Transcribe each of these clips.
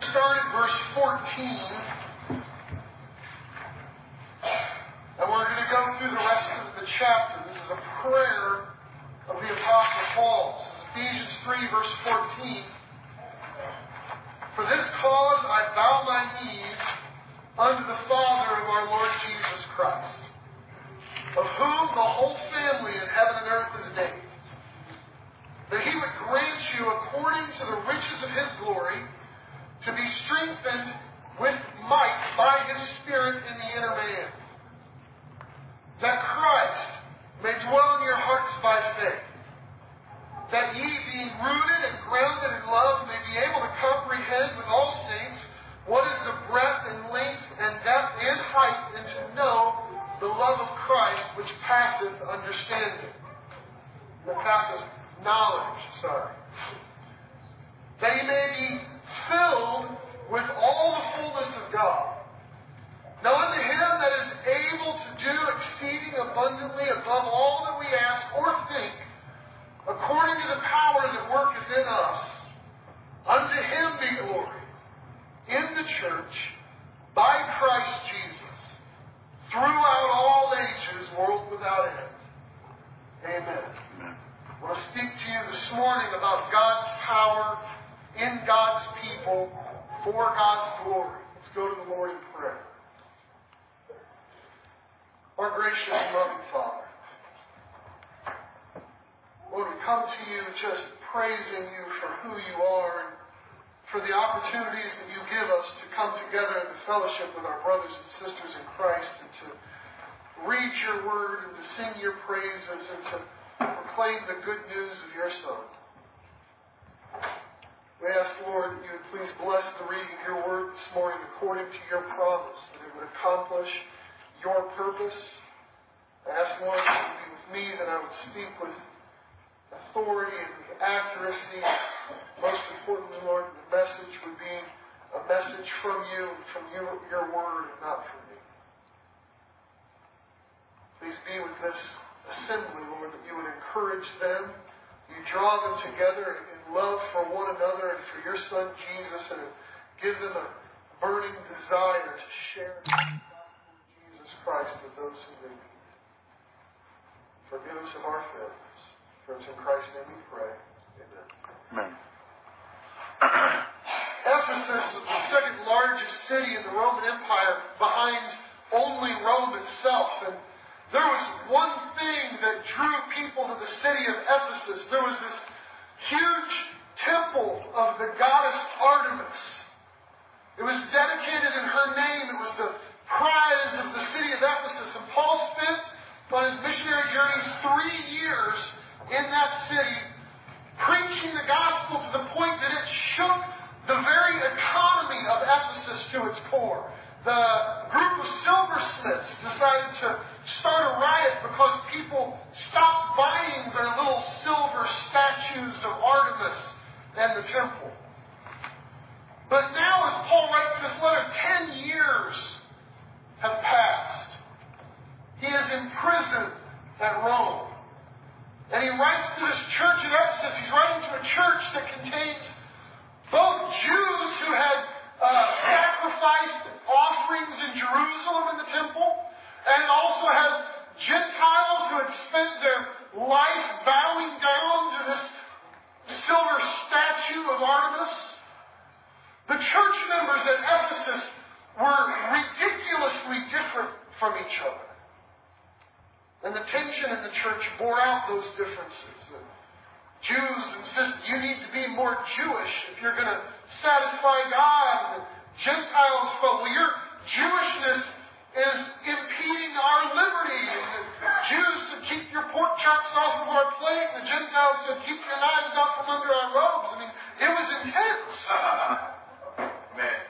start at verse 14. And we're going to go through the rest of the chapter. This is a prayer of the Apostle Paul. This is Ephesians 3, verse 14. For this cause I bow my knees unto the Father of our Lord Jesus Christ, of whom the whole family in heaven and earth is named, that he would grant you, according to the riches of his glory, to be strengthened with might by his Spirit in the inner man, that Christ may dwell in your hearts by faith, that ye, being rooted and grounded in love, may be able to comprehend with all saints what is the breadth and length and depth and height, and to know the love of Christ which passeth understanding. That passeth knowledge, that he may be filled with all the fullness of God. Now unto him that is able to do exceeding abundantly above all that we ask or think, according to the power that worketh in us, unto him be glory in the church by Christ Jesus, throughout all ages, world without end. Amen. I want to speak to you this morning about God's power in God's people for God's glory. Let's go to the Lord in prayer. Our gracious and loving Father, Lord, we come to you just praising you for who you are and for the opportunities that you give us to come together in the fellowship with our brothers and sisters in Christ, and to read your word and to sing your praises and to proclaim the good news of your Son. We ask, Lord, that you would please bless the reading of your word this morning according to your promise, that it would accomplish your purpose. I ask, Lord, that you would be with me, that I would speak with authority and with accuracy. Most importantly, Lord, the message would be a message from you and from your word and not from me. Please be with this assembly, Lord, that you would encourage them, you draw them together in love for one another and for your Son Jesus, and give them a burning desire to share the gospel of Jesus Christ with those who they meet. Forgive us of our failures. For it's in Christ's name we pray. Amen. Amen. Ephesus was the second largest city in the Roman Empire, behind only Rome itself. And there was one thing that drew people to the city of Ephesus. There was this huge temple of the goddess Artemis. It was dedicated in her name. It was the prize of the city of Ephesus. And Paul spent on his missionary journeys 3 years in that city, preaching the gospel to the point that it shook the very economy of Ephesus to its core. The group of silversmiths decided to start a riot because people stopped buying their little silver statues of Artemis and the temple. But now, as Paul writes this letter, 10 years have passed. He is imprisoned at Rome. And he writes to this church at Ephesus. He's writing to a church that contains both Jews who had sacrificed offerings in Jerusalem in the temple, and it also has Gentiles who had spent their life bowing down to this silver statue of Artemis. The church members at Ephesus were ridiculously different from each other. And the tension in the church bore out those differences. The Jews insist you need to be more Jewish if you're going to satisfy God. And Gentiles felt, well, your Jewishness is impeding our liberty. And the Jews said, keep your pork chops off of our plate. And the Gentiles said, keep your knives out from under our robes. I mean, it was intense. Man.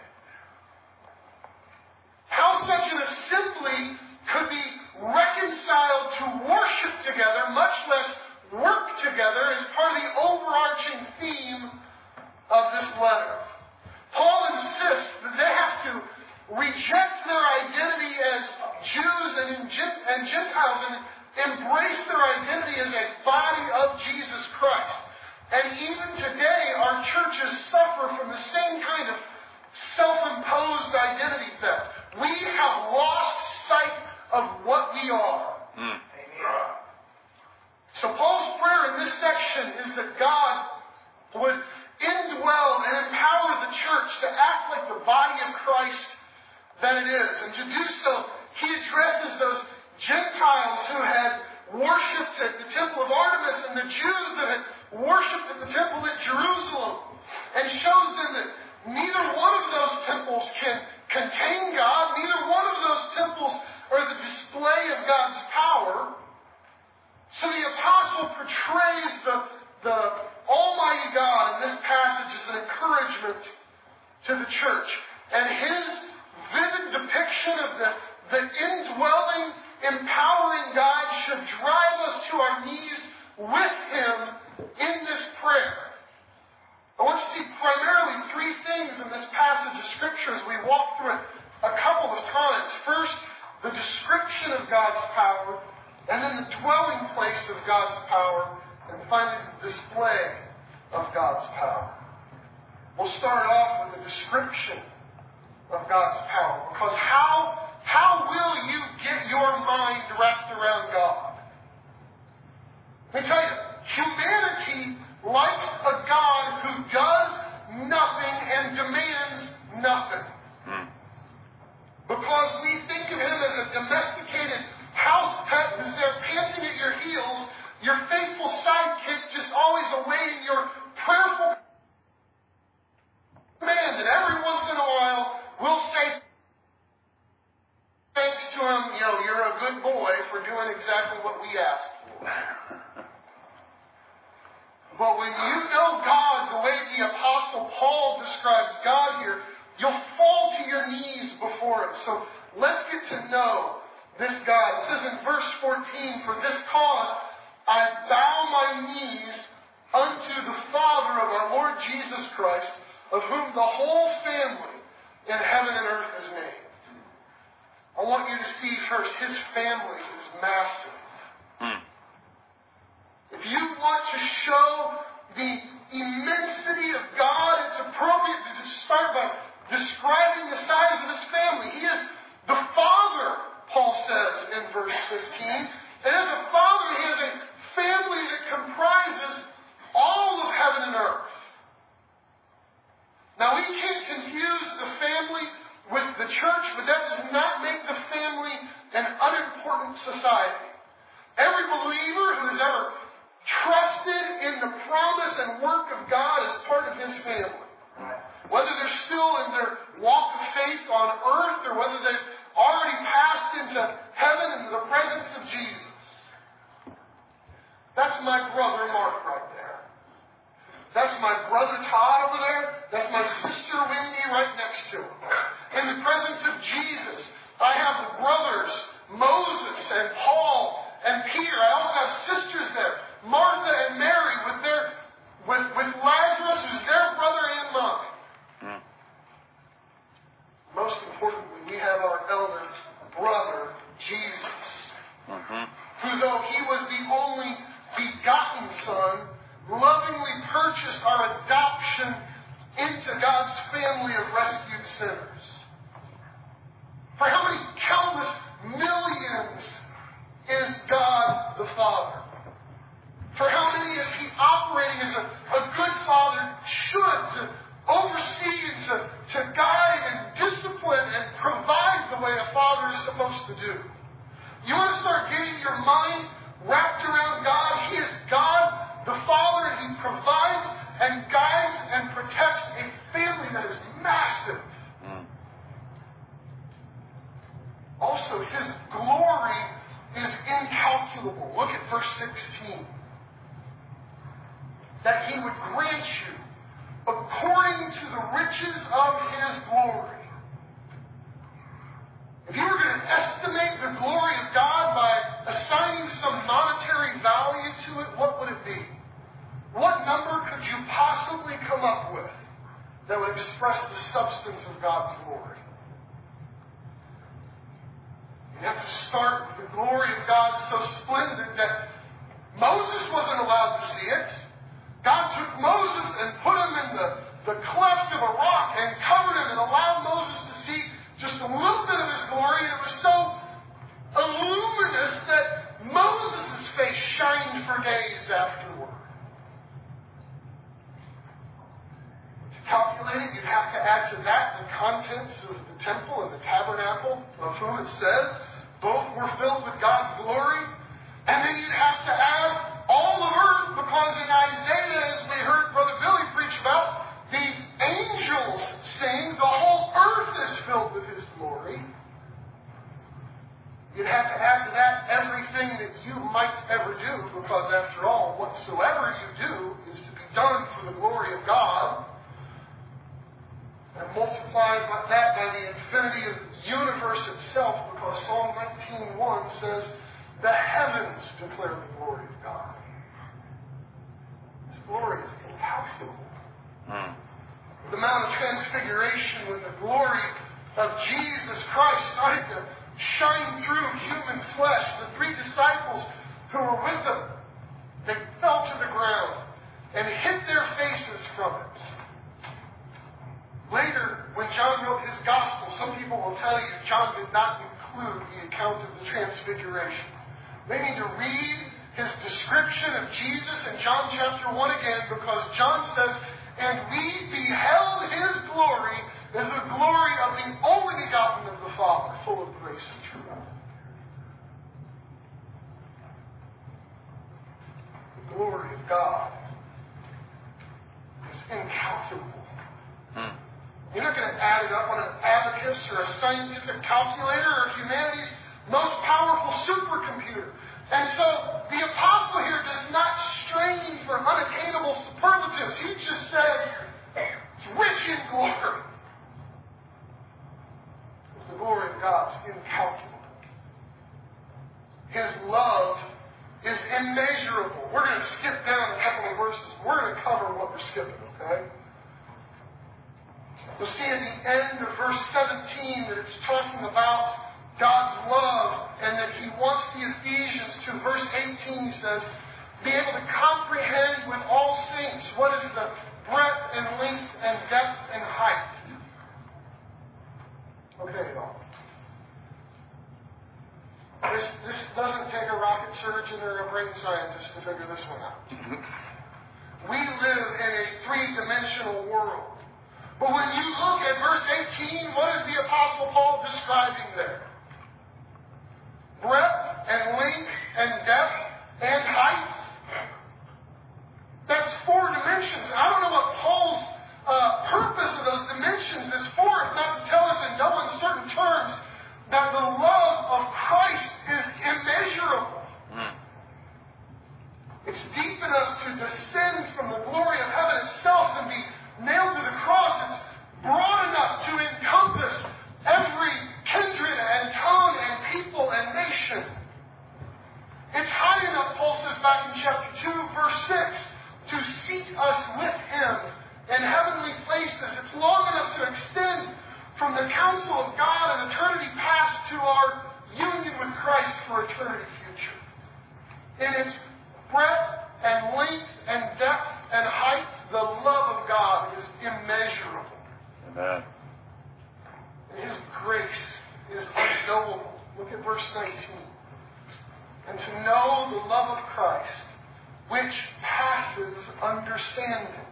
How such an assembly could be reconciled to worship together, much less work together, is part of the overarching theme of this letter. Paul insists that they have to reject their identity as Jews and Gentiles and embrace their identity as a body of Jesus Christ. And even today, our churches suffer from the same identity theft. We have lost sight of what we are. So Paul's prayer in this section is that God would indwell and empower the church to act like the body of Christ that it is. And to do so, he addresses those Gentiles who had worshipped at the temple of Artemis and the Jews that had worshipped at the temple at Jerusalem, and shows them that neither one of those temples can contain God, neither one of those temples are the display of God's power. So the apostle portrays the Almighty God in this passage as an encouragement to the church. And his vivid depiction of the indwelling, empowering God should drive us to our knees with him in this prayer. I want you to see primarily three things in this passage of Scripture as we walk through it a couple of times. First, the description of God's power, and then the dwelling place of God's power, and finally the display of God's power. We'll start off with the description of God's power, because how will you get your mind wrapped around God? Let me tell you, humanity likes a God who does nothing and demands nothing. Because we think of him as a domesticated house pet who's there panting at your heels, your faithful sidekick just always awaiting your prayerful command. And every once in a while, we'll say thanks to him, you're a good boy for doing exactly what we asked for. But when you know God the way the Apostle Paul describes God here, you'll fall to your knees before him. So let's get to know this God. It says in verse 14, "For this cause I bow my knees unto the Father of our Lord Jesus Christ, of whom the whole family in heaven and earth is named." I want you to see first, his family is massive. If you want to show the immensity of God, it's appropriate to start by describing the size of his family. He is the Father, Paul says in verse 15. And as a father, he has a family that comprises all of heaven and earth. Now, we can't confuse the family with the church, but that does not make the family an unimportant society. Every believer who has ever trusted in the promise and work of God as part of his family, whether they're still in their walk of faith on earth or whether they've already passed into heaven into the presence of Jesus. That's my brother Mark right there. That's my brother Todd over there. That's my sister Wendy right next to him. In the presence of Jesus, I have the brothers Moses and Paul and Peter. I also have sisters there, Martha and Mary, with Lazarus, who's their brother and mine. Most importantly, we have our elder brother, Jesus, who, though he was the only begotten Son, lovingly purchased our adoption into God's family of rescued sinners. For how many countless millions is God the Father? For how many is he operating as a good father should, to oversee and to guide and discipline and provide the way a father is supposed to do? You want to start getting your mind wrapped around God? He is God the Father, and he provides and guides and protects a family that is massive. Also, his glory is incalculable. Look at verse 16. That he would grant you according to the riches of his glory. If you were going to estimate the glory of God by assigning some monetary value to it, what would it be? What number could you possibly come up with that would express the substance of God's glory? You have to start with the glory of God so splendid that Moses wasn't allowed to see it. God took Moses and put him in the cleft of a rock and covered him and allowed Moses to see you'd have to add to that the contents of the temple and the tabernacle, of whom it says both were filled with God's glory. And then you'd have to add all of earth, because in Isaiah, as we heard Brother Billy preach about, the angels sing, the whole earth is filled with His glory. You'd have to add to that everything that you might ever do, because after all, whatsoever you do is to be done for the glory of God. And multiply that by the infinity of the universe itself, because Psalm 19:1 says, the heavens declare the glory of God. His glory is incalculable. The Mount of Transfiguration, when the glory of Jesus Christ started to shine through human flesh, the three disciples who were with them, they fell to the ground and hid their faces from it. Later, when John wrote his gospel, some people will tell you John did not include the account of the Transfiguration. They need to read his description of Jesus in John chapter 1 again, because John says, and we beheld His glory as the glory of the only begotten of the Father, full of grace and truth. The glory of God is incalculable. You're not going to add it up on an abacus or a scientific calculator or humanity's most powerful supercomputer. And so the apostle here does not strain for unattainable superlatives. He just says, it's rich in glory. Because the glory of God is incalculable. His love is immeasurable. We're going to skip down a couple of verses. We're going to cover what we're skipping, okay? You'll see at the end of verse 17 that it's talking about God's love, and that He wants the Ephesians to, verse 18 says, be able to comprehend with all saints what is the breadth and length and depth and height. Okay, y'all. This doesn't take a rocket surgeon or a brain scientist to figure this one out. We live in a three-dimensional world. But when you look at verse 18, what is the Apostle Paul describing there? Breadth and length and depth and height. That's 4 dimensions. I don't know what Paul's purpose of those dimensions is for, if not to tell us in no uncertain terms that the love of Christ is immeasurable. It's deep enough to descend from the glory of heaven itself and be nailed to the cross. It's broad enough to encompass every kindred and tongue and people and nation. It's high enough, Paul says back in chapter 2, verse 6, to seat us with Him in heavenly places. It's long enough to extend from the counsel of God and eternity past to our union with Christ for eternity future. In its breadth and length and depth and height, the love of God is immeasurable. Amen. His grace is unknowable. Look at verse 19. And to know the love of Christ, which passes understanding.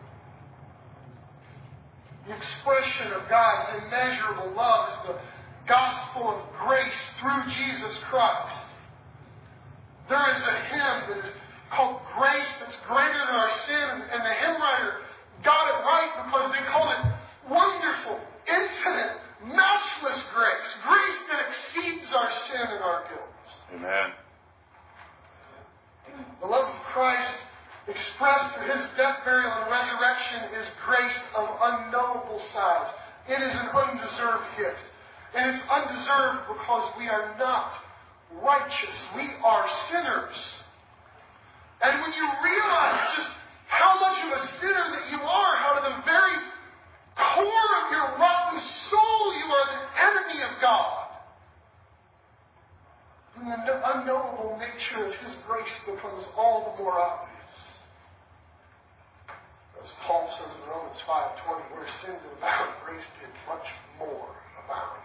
The expression of God's immeasurable love is the gospel of grace through Jesus Christ. There is a hymn that is called Grace That's Greater Than Our Sin, and the hymn writer got it right because they called it wonderful, infinite, matchless grace. Grace that exceeds our sin and our guilt. Amen. The love of Christ expressed through His death, burial, and resurrection is grace of unknowable size. It is an undeserved gift. And it's undeserved because we are not righteous. We are sinners. And when you realize just how much of a sinner that you are, how to the very core of your rotten soul you are the enemy of God, then the unknowable nature of His grace becomes all the more obvious. As Paul says in Romans 5:20, where sin did abound, grace did much more abound.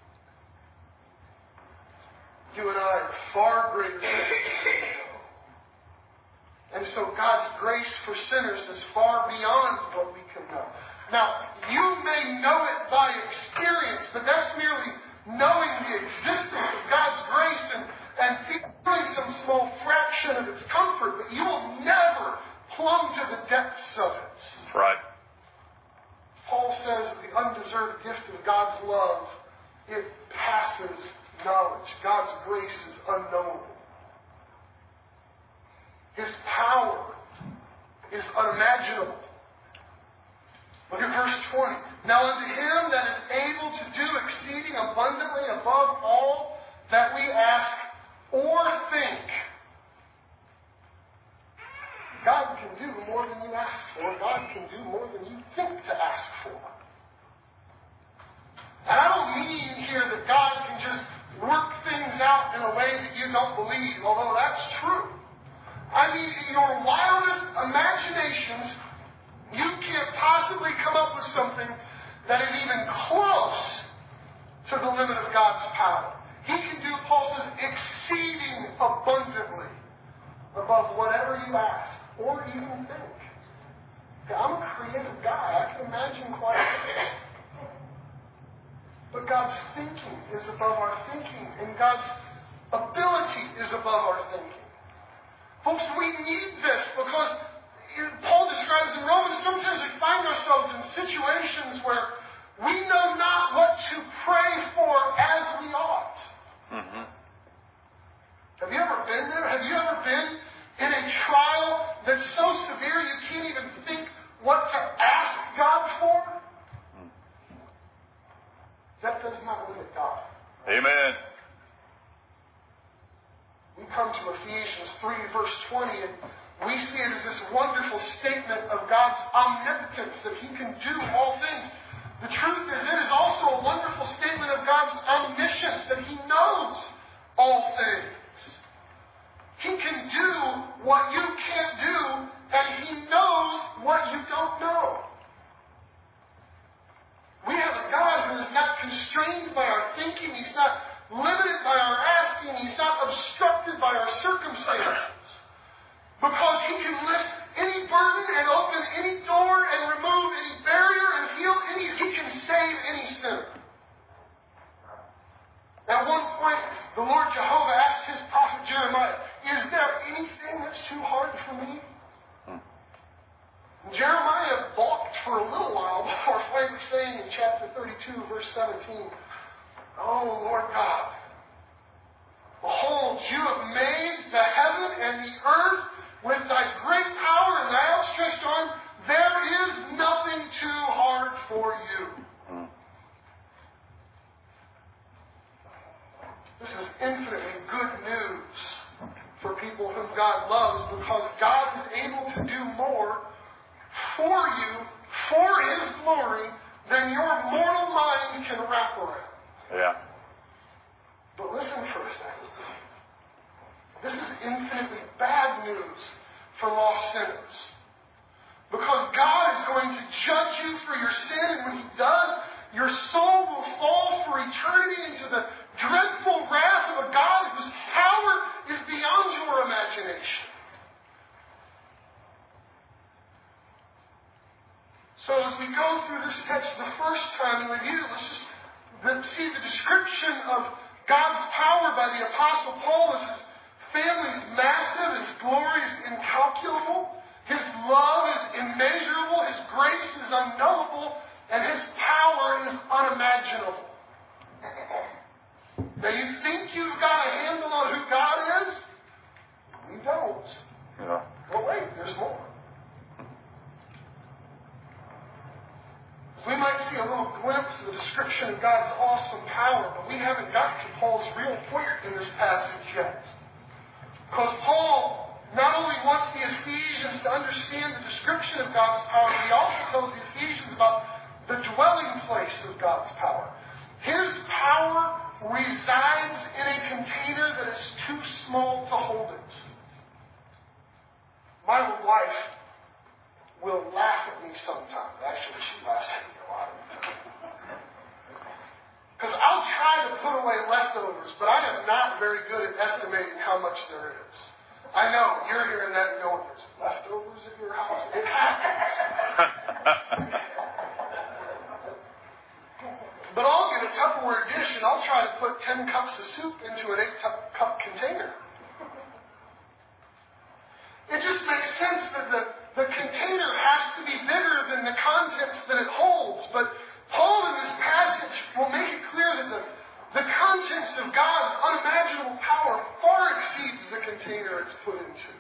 You and I are far greater sinners than we know. And so God's grace for sinners is far beyond what we can know. Now, You may know it by experience, but that's merely knowing the existence of God's grace and feeling some small fraction of its comfort, but you will never plumb to the depths of it. Right. Paul says the undeserved gift of God's love, it passes knowledge. God's grace is unknowable. His power is unimaginable. Look at verse 20. Now unto him that is able to do exceeding abundantly above all that we ask or think. God can do more than you ask for. God can do more than you think to ask for. And I don't mean here that God can just work things out in a way that you don't believe, although that's true. I mean, in your wildest imaginations, you can't possibly come up with something that is even close to the limit of God's power. He can do, Paul says, exceeding abundantly above whatever you ask or even think. I'm a creative guy. I can imagine quite a bit. But God's thinking is above our thinking, and God's ability is above our thinking. Folks, we need this because Paul describes in Romans, sometimes we find ourselves in situations where we know not what to pray for as we ought. Mm-hmm. Have you ever been there? Have you ever been in a trial that's so severe you can't even think what to ask God for? That does not limit God. Amen. We come to Ephesians 3, verse 20, and we see it as this wonderful statement of God's omnipotence, that He can do all things. The truth is, it is also a wonderful statement of God's omniscience, that He knows all things. He can do what you can't do, and He knows what you don't know. We have a God who is not constrained by our thinking. He's not limited by our asking. He's not obstructed by our circumstances. Because He can lift any burden and open any door and remove any barrier and heal any. He can save any sinner. At one point, the Lord Jehovah asked His prophet Jeremiah, "Is there anything that's too hard for me?" Jeremiah balked for a little while before finally saying in chapter 32, verse 17, "Oh, Lord God, behold, you have made the heaven and the earth with thy great power and thy outstretched arm. There is nothing too hard for you." This is infinitely good news for people whom God loves, because God is able to do more for you, for His glory, than your mortal mind can wrap around. Yeah. But listen for a second. This is infinitely bad news for lost sinners. Because God is going to judge you for your sin, and when He does, your soul will fall for eternity into the dreadful wrath of a God whose power is beyond your imagination. So as we go through this text the first time in review, let's just see the description of God's power by the Apostle Paul as His family is massive, His glory is incalculable, His love is immeasurable, His grace is unknowable, and His power is unimaginable. Now you think you've got a handle on who God is? We don't. Yeah. Well, wait, there's more. We might see a little glimpse of the description of God's awesome power, but we haven't got to Paul's real point in this passage yet. Because Paul not only wants the Ephesians to understand the description of God's power, but he also tells the Ephesians about the dwelling place of God's power. His power resides in a container that is too small to hold it. My wife will laugh at me sometimes. Actually, she laughs at me a lot of the time. Because I'll try to put away leftovers, but I am not very good at estimating how much there is. I know, you're hearing that and going, "There's leftovers at your house?" It happens. But I'll get a Tupperware dish and I'll try to put 10 cups of soup into an 8-cup container. It just makes sense that the container has to be bigger than the contents that it holds. But Paul in this passage will make it clear that the contents of God's unimaginable power far exceeds the container it's put into.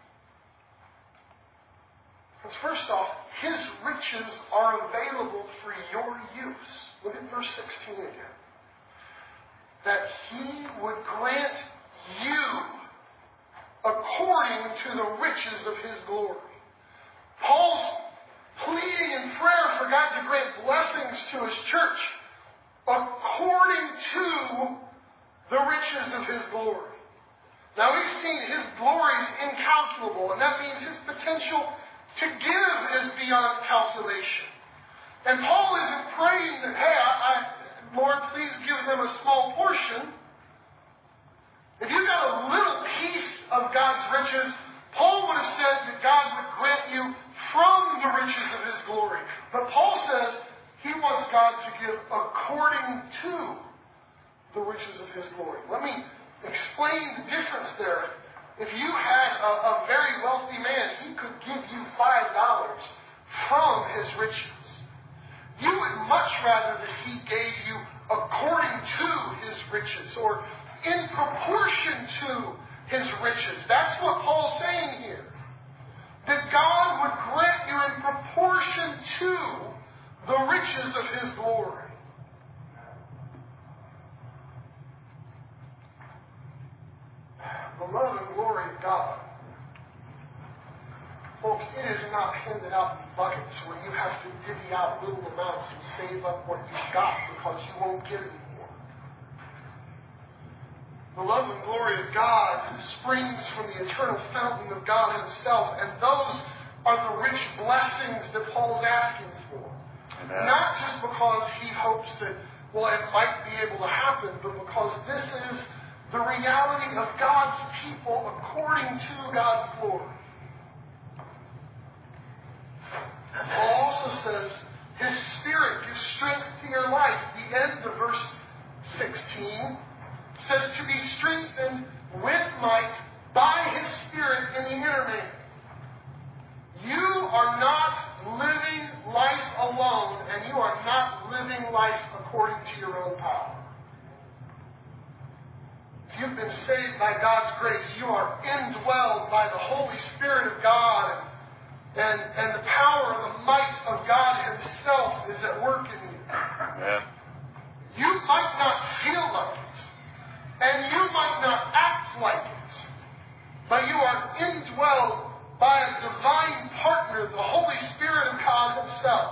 Because first off, His riches are available for your use. Look at verse 16 again. That He would grant you according to the riches of His glory. Paul's pleading in prayer for God to grant blessings to His church according to the riches of His glory. Now we've seen His glory is incalculable, and that means His potential to give is beyond calculation. And Paul isn't praying that, hey, Lord, please give them a small portion. If you got a little piece of God's riches, Paul would have said that God would grant you from the riches of His glory. But Paul says he wants God to give according to the riches of His glory. Let me explain the difference there. If you had a very wealthy man, he could give you $5 from his riches. You would much rather that he gave you according to his riches, or in proportion to his riches. That's what Paul's saying here. That God would grant you in proportion to the riches of His glory. The love and glory of God. Folks, it is not handed out in buckets where you have to divvy out little amounts and save up what you've got because you won't get it anymore. The love and glory of God springs from the eternal fountain of God Himself, and those are the rich blessings that Paul's asking for. Amen. Not just because he hopes that, well, it might be able to happen, but because this is the reality of God's people according to God's glory. Paul also says His Spirit gives strength to your life. The end of verse 16 says to be strengthened with might by His Spirit in the inner man. You are not living life alone, and you are not living life according to your own power. If you've been saved by God's grace, you are indwelled by the Holy Spirit of God, and the power and the might of God Himself is at work in you. Amen. You might not feel like it, and you might not act like it, but you are indwelled by a divine partner, the Holy Spirit of God Himself.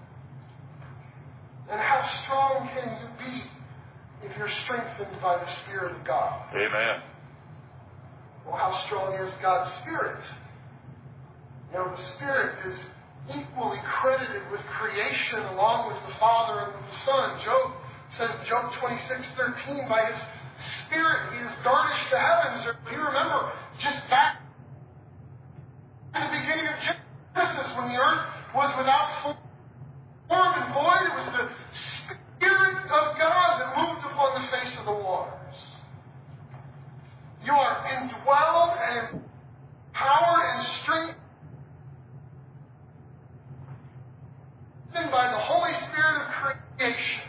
And how strong can you be if you're strengthened by the Spirit of God? Amen. Well, how strong is God's Spirit? You know, the Spirit is equally credited with creation along with the Father and with the Son. Job says in Job 26:13, by His Spirit He has garnished the heavens. If you remember, just back in the beginning of Genesis, when the earth was without form and void, it was the Spirit of God that moved upon the face of the waters. You are indwelled and empowered and strengthened by the Holy Spirit of creation.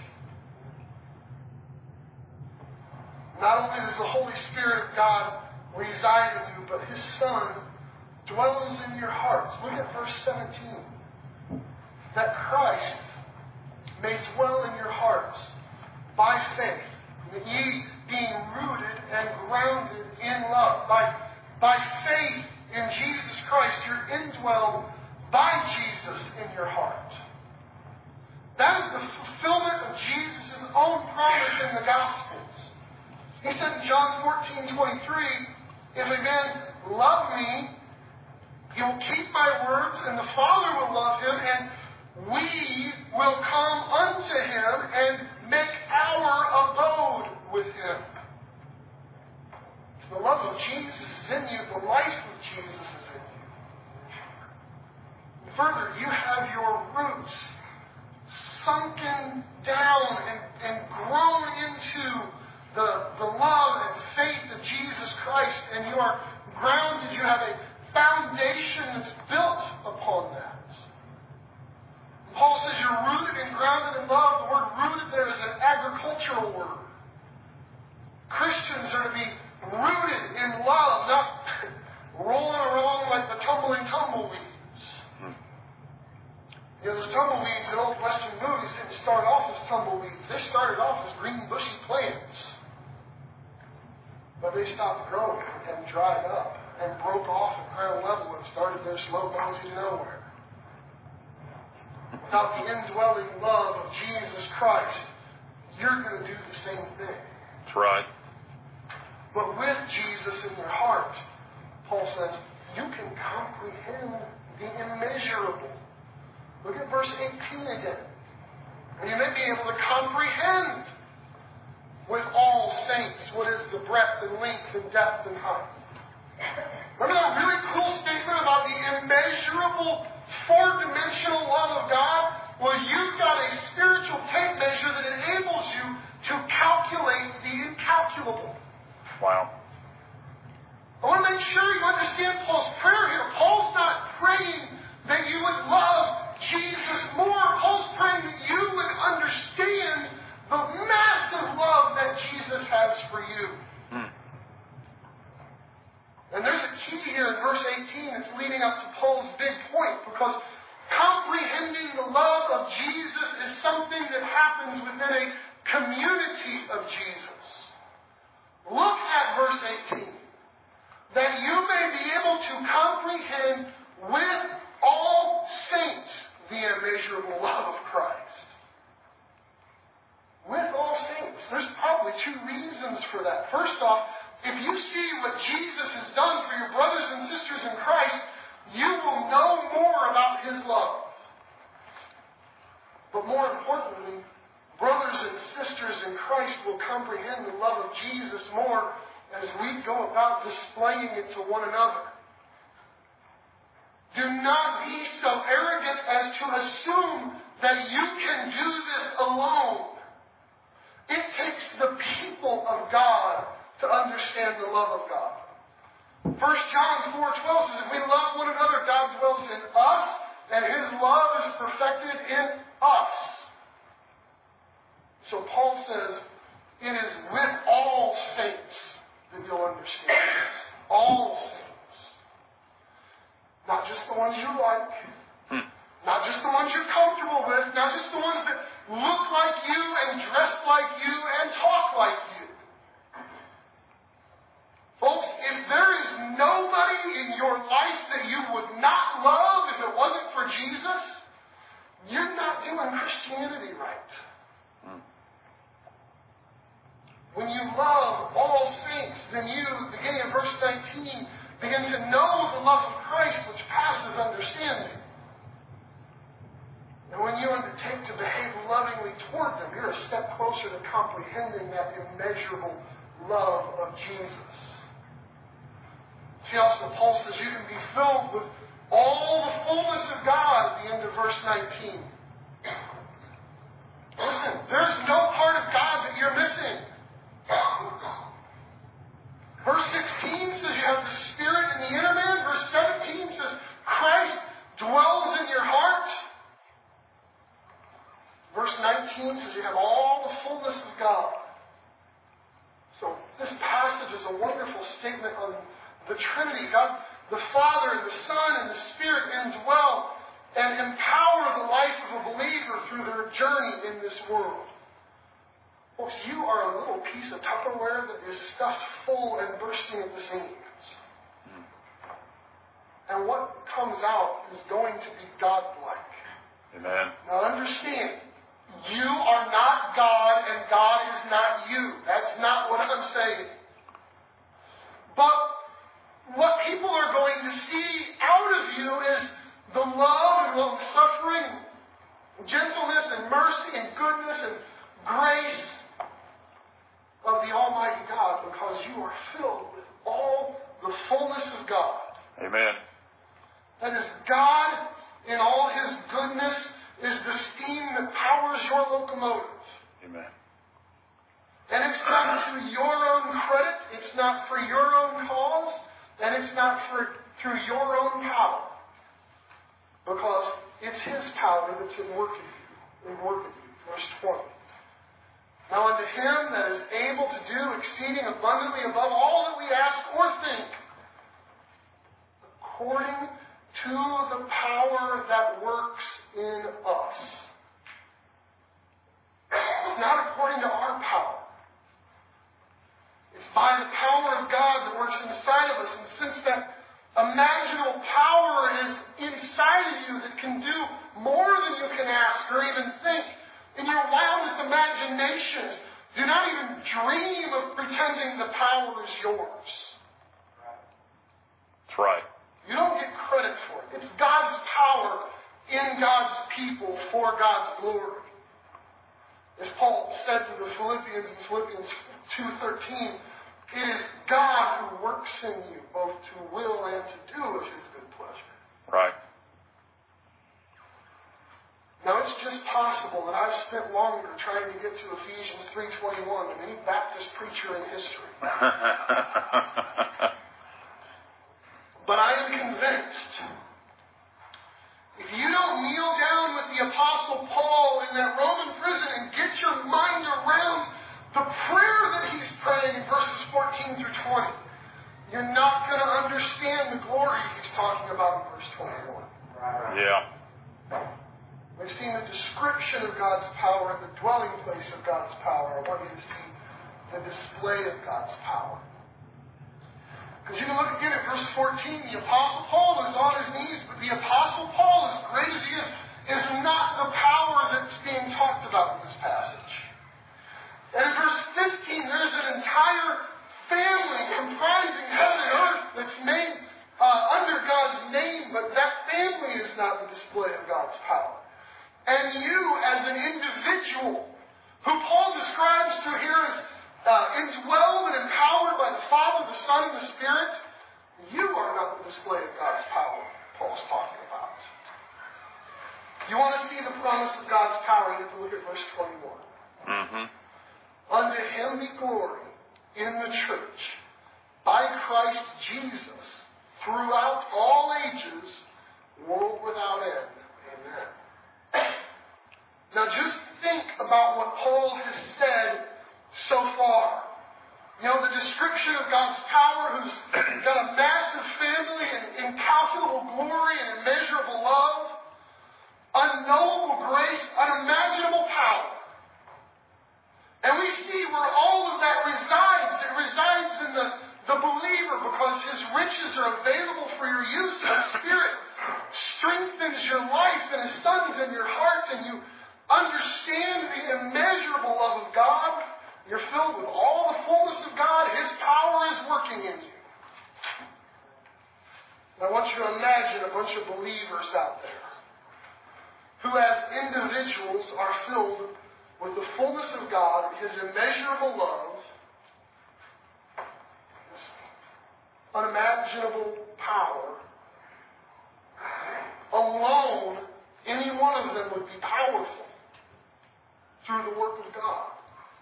Not only does the Holy Spirit of God reside in you, but His Son dwells in your hearts. Look at verse 17. That Christ may dwell in your hearts by faith, that ye being rooted and grounded in love. By faith in Jesus Christ, you're indwelled by Jesus in your heart. That is the fulfillment of Jesus' own promise in the Gospels. He said in John 14:23, if a man love me, he will keep my words, and the Father will love him, and we will come unto him and make our abode with him. The love of Jesus is in you. The life of Jesus is in you. Further, you have your roots sunken down and grown into the love and faith of Jesus Christ, and you are grounded, you have a foundation that's built upon that. Paul says you're rooted and grounded in love. The word rooted there is an agricultural word. Christians are to be rooted in love, not rolling around like the tumbling tumbleweeds. You know, those tumbleweeds in old Western movies didn't start off as tumbleweeds. They started off as green, bushy plants. But they stopped growing and dried up and broke off at ground level and started their slow going to nowhere. Without the indwelling love of Jesus Christ, you're going to do the same thing. That's right. But with Jesus in your heart, Paul says, you can comprehend the immeasurable. Look at verse 18 again. And you may be able to comprehend with all saints what is the breadth and length and depth and height. Remember that really cool statement about the immeasurable, four-dimensional love of God? Well, you've got a spiritual tape measure that enables you to calculate the incalculable. Wow. I want to make sure you understand Paul's prayer here. Paul's not praying that you would love Jesus more. Paul's praying that you would understand the massive love that Jesus has for you. And there's a key here in verse 18 that's leading up to Paul's big point, because comprehending the love of Jesus is something that happens within a community of Jesus. Look at verse 18. That you may be able to comprehend with all saints the immeasurable love of Christ. With all saints. There's probably two reasons for that. First off, if you see what Jesus has done for your brothers and sisters in Christ, you will know more about His love. But more importantly, brothers and sisters in Christ will comprehend the love of Jesus more as we go about displaying it to one another. Do not be so arrogant as to assume that you can do this alone. It takes the people of God to understand the love of God. 1 John 4:12 says, if we love one another, God dwells in us, and His love is perfected in us. So Paul says, it is with all saints that you'll understand this. All saints. Not just the ones you like. Not just the ones you're comfortable with. Not just the ones that look like you and dress like you and talk like you. Folks, if there is nobody in your life that you would not love if it wasn't for Jesus, you're not doing Christianity right. When you love all saints, then you, beginning in verse 19, begin to know the love of Christ which passes understanding. And when you undertake to behave lovingly toward them, you're a step closer to comprehending that immeasurable love of Jesus. See, also Paul says you can be filled with all the fullness of God at the end of verse 19. Listen, there's no part of God that you're missing. Verse 16 says you have the Spirit in the inner man. Verse 17 says Christ dwells in your heart. Verse 19 says you have all the fullness of God. So this passage is a wonderful statement on the Trinity. God, the Father, the Son, and the Spirit indwell and empower the life of a believer through their journey in this world. Folks, you are a little piece of Tupperware that is stuffed full and bursting at the seams. And what comes out is going to be God-like. Amen. Now understand, you are not God and God is not you. That's not what I'm saying. But what people are going to see out of you is the love and long-suffering, gentleness and mercy and goodness and grace of the Almighty God, because you are filled with all the fullness of God. Amen. That is, God in all His goodness is the steam that powers your locomotive. Amen. And it's not to your own credit, it's not for your own cause, and it's not through your own power. Because it's His power that's at work in you. Verse 20. Now unto Him that is able to do exceeding abundantly above all that we ask or think, according to the power that works in us. It's not according to our power. It's by the power of God that works inside of us. And since that imaginable power is inside of you that can do more than you can ask or even think, in your wildest imaginations, do not even dream of pretending the power is yours. That's right. You don't get credit for it. It's God's power in God's people for God's glory. As Paul said to the Philippians in Philippians 2:13, it is God who works in you both to will and to do of His good pleasure. Right. Now it's just possible that I've spent longer trying to get to Ephesians 3:21 than any Baptist preacher in history. But I am convinced, if you don't kneel down with the Apostle Paul in that Roman prison and get your mind around the prayer that he's praying in verses 14 through 20, you're not going to understand the glory he's talking about in verse 21. Yeah. We've seen the description of God's power and the dwelling place of God's power. I want you to see the display of God's power. Because you can look again at verse 14. The Apostle Paul is on his knees, but the Apostle Paul, as great as he is not the power that's being talked about in this passage. And in verse 15, there's an entire family comprising heaven and earth that's named under God's name, but that family is not the display of God's power. And you, as an individual, who Paul describes to here as indwelled and empowered by the Father, the Son, and the Spirit, you are not the display of God's power Paul's talking about. You want to see the promise of God's power, you have to look at verse 21. Mm-hmm. Unto Him be glory in the church by Christ Jesus throughout all ages, world without end. Amen. Now just think about what Paul has said so far. You know, the description of God's power, who's got a massive family and incalculable glory and immeasurable love, unknowable grace, unimaginable power. And we see where all of that resides. It resides in the believer because His riches are available for your use. The Spirit strengthens your life and His Son's in your heart, and you understand the immeasurable love of God. You're filled with all the fullness of God. His power is working in you. And I want you to imagine a bunch of believers out there who as individuals are filled with the fullness of God, His immeasurable love, His unimaginable power. Alone, any one of them would be powerful through the work of God.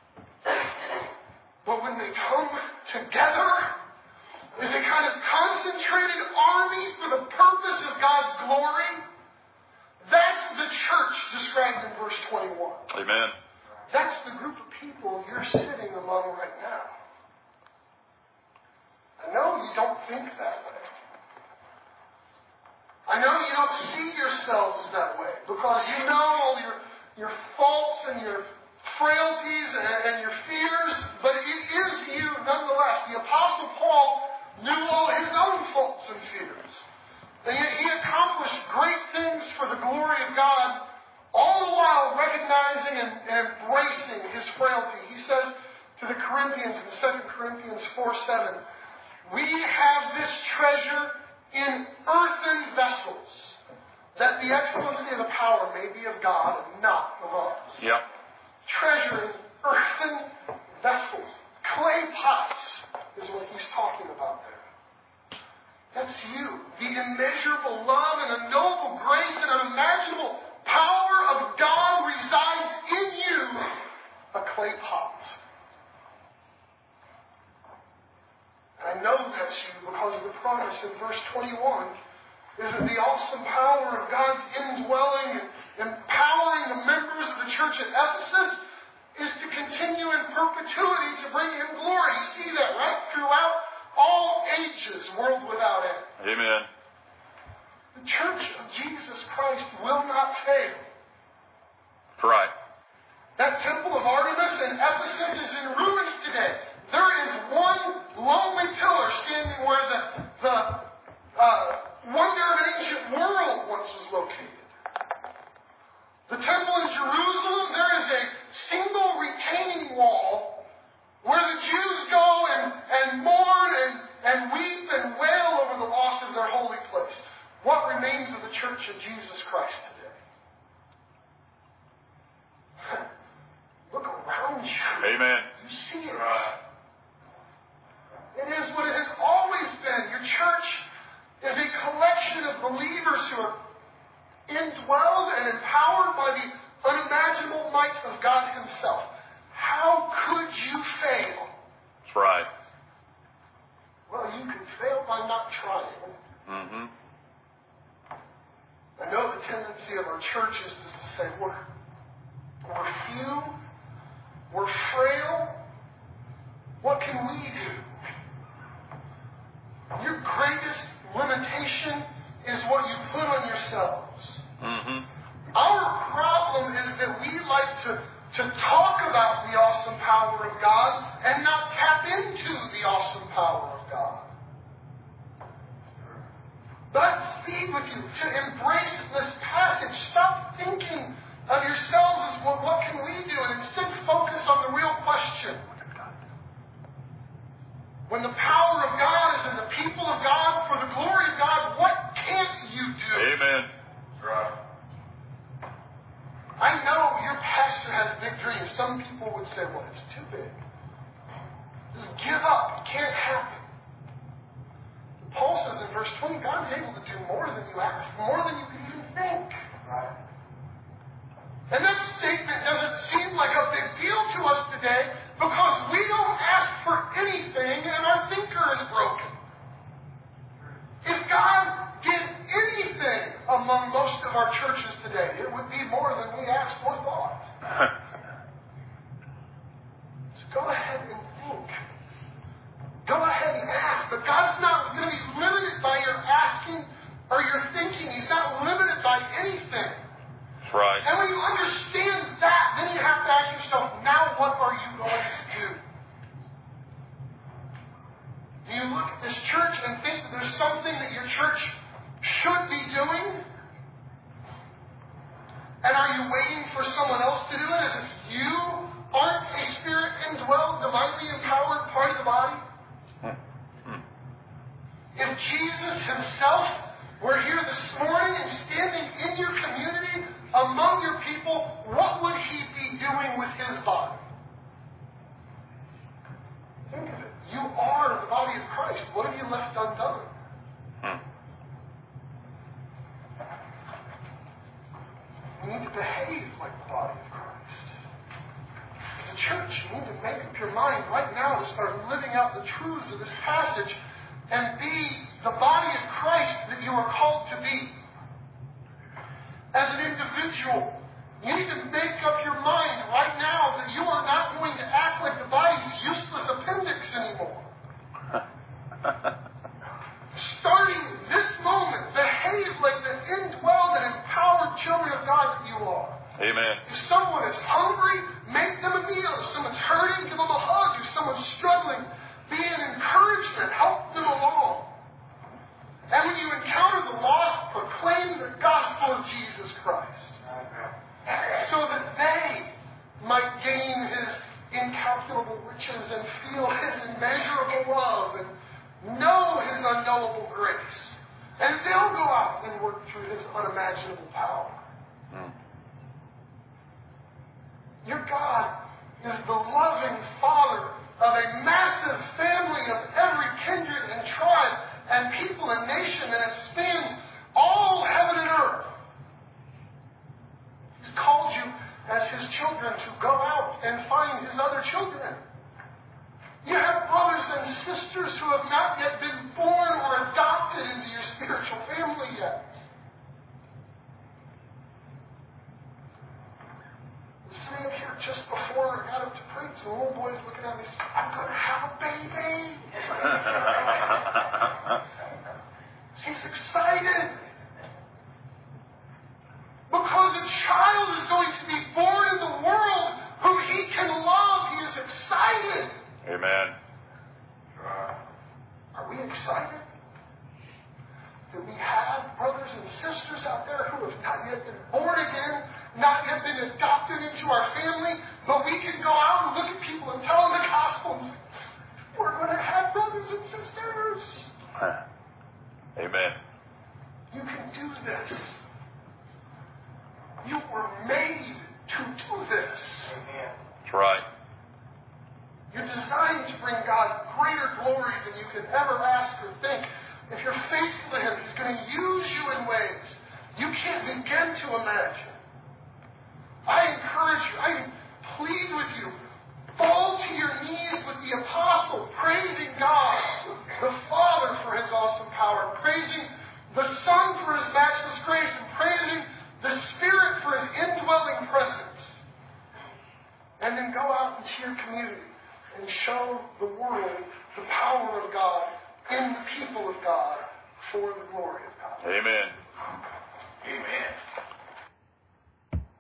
But when they come together as a kind of concentrated army for the purpose of God's glory, that's the church described in verse 21. Amen. That's the group of people you're sitting among right now. I know you don't think that way. I know you don't see yourselves that way because you know all your faults and your frailties and your fears, but it is you nonetheless. The Apostle Paul knew all his own faults and fears. And yet he accomplished great things for the glory of God, all the while recognizing and embracing his frailty. He says to the Corinthians in 2 Corinthians 4:7, we have this treasure in earthen vessels, that the excellency of the power may be of God and not of us. Yep. Treasure in earthen vessels. Clay pots is what he's talking about there. That's you. The immeasurable love and unknowable grace and unimaginable power of clay pot. I know that's you because of the promise in verse 21 is that the awesome power of God's indwelling and empowering the members of the church at Ephesus is to continue in perpetuity to bring Him glory. You see that, right? Throughout all ages, world without end. Amen. The church of Jesus Christ will not fail. Right. That temple of Artemis in Ephesus is in ruins today. There is one lonely pillar standing where the wonder of an ancient world once was located. The temple in Jerusalem, there is a single retaining wall where the Jews go and mourn and weep and wail over the loss of their holy place. What remains of the church of Jesus Christ today? Look around you. Amen. You see it. It is what it has always been. Your church is a collection of believers who are indwelled and empowered by the unimaginable might of God Himself. How could you fail? That's right. Well, you could fail by not trying. Mm-hmm. I know the tendency of our churches is to say, we're few, we're frail, what can we do? Your greatest limitation is what you put on yourselves. Mm-hmm. Our problem is that we like to talk about the awesome power of God and not tap into the awesome power of God. But I plead with you to embrace this passage. Stop thinking of yourselves as what can we do, and instead focus on the real question. When the power of God is in the people of God for the glory of God, what can't you do? Amen. Right. I know your pastor has big dreams. Some people would say, well, it's too big. Just give up. It can't happen. Paul says in verse 20, God is able to do more than you ask, more than you can even think. Right. And that statement doesn't seem like a big deal to us today because we don't ask for anything and our thinker is broken. If God did anything among most of our churches today, it would be more than we asked or thought. So go ahead and think. Go ahead and ask. But God's not going to be limited by your asking or your thinking. He's not limited by anything. That's right. And when you understand that, then you have to ask yourself, now what are you going to do? Do you look at this church and think that there's something that your church should be doing? And are you waiting for someone else to do it as if you aren't a Spirit-indwelled, divinely empowered part of the body? If Jesus Himself were here this morning and standing in your community, among your people, what would He be doing with His body? Think of it. You are the body of Christ. What have you left undone? You need to behave like the body of Christ. As a church, you need to make up your mind right now to start living out the truths of this passage and be the body of Christ that you are called to be. As an individual, you need to make up your mind right now that you are not going to act like the body's useless appendix anymore. Starting this moment, behave like the indwelled and empowered children of God that you are. Amen. If someone is hungry, make them a meal. If someone's hurting, give them a hug. If someone's struggling, be an encouragement. Help them along. And when you encounter the lost, proclaim the gospel of Jesus Christ. So that they might gain His incalculable riches and feel His immeasurable love and know His unknowable grace. And they'll go out and work through His unimaginable power. Your God is the loving Father of a massive family of every kindred and tribe and people and nation, and it spans all heaven and earth. He's called you as His children to go out and find his other children. You have brothers and sisters who have not yet been born or adopted into your spiritual family yet. Sitting up here just before I got up to preach, the little boy's looking at me and says, I'm going to have a baby. He's excited. Because a child is going to be born in the world whom he can love. He is excited. Amen. Are we excited? Do we have brothers and sisters out there who have not yet been born again, not yet been adopted into our family, but we can go out and look at people and tell them the gospel and say, we're going to have brothers and sisters. Amen. You can do this. You were made to do this. Amen. That's right. You're designed to bring God greater glory than you can ever ask or think. If you're faithful to Him, He's going to use you in ways you can't begin to imagine. I encourage you, I plead with you, fall to your knees with the apostle, praising God, the Father for His awesome power, praising the Son for His matchless grace, and praising the Spirit for His indwelling presence. And then go out into your community and show the world the power of God in the people of God for the glory of God. Amen. Amen.